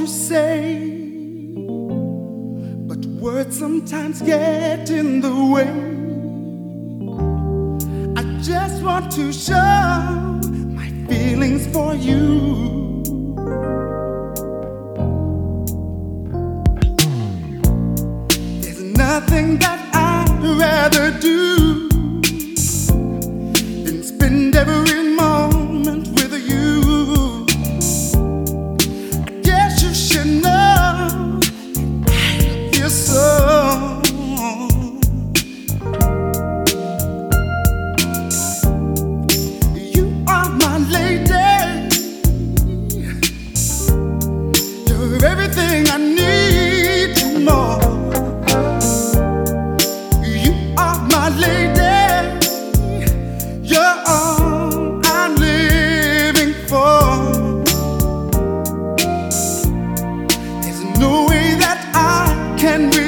to say, but words sometimes get in the way. I just want to show my feelings for you. There's nothing that I'd rather do than spend every moment with you. I guess you should know I feel so. You are my lady. You're everything I need and more. You are my lady. You're all I'm living for. There's no way that I can